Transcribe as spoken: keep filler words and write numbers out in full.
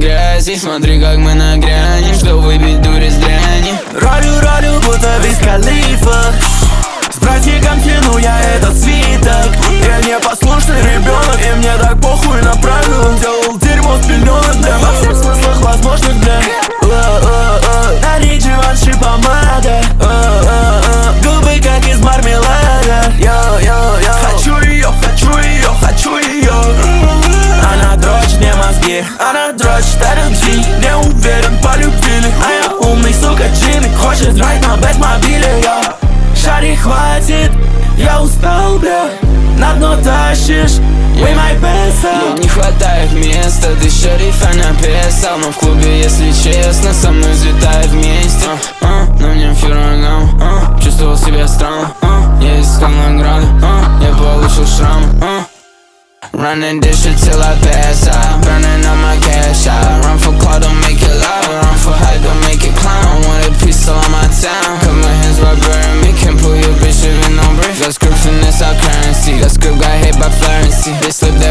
грязи. Смотри, как мы нагрянем, что выпить дури с дряни. Ролю, ролю, будто Виз Халифа. С братиком тяну я этот свиток. Я непослушный ребенок, и мне так похуй на правила. Делал дерьмо с пеленок, бля, во всех смыслах возможных, бля. На них Givenchy помада, губы как из мармелада. Йо-йо-йо. Хочу ее, хочу ее, хочу ее. Она дрочит мне мозги, она дрочит эр эм си. Не уверен, полюбили, а я умный, сука, Джимми. Хочет драйв на бэтмобиле, йо. Шари хватит, я устал, бля. На дно тащишь, we my best. Но не хватает места, ты шерифа написал. Но в клубе, если честно, со мной взлетает вместе. а, а, На мне фирогам, а, чувствовал себя странно, а, я искал награды, а, я получил шрам, а. Running this shit till I pass out. Burning all my cash out. Run for car, don't make it loud. Run for hype, don't make it clown. Want a piece all on my town. Cut my hands by burning me. Can't pull your bitch even on brief. Got script finesse, our currency. Got script, got hit by Florency. They slipped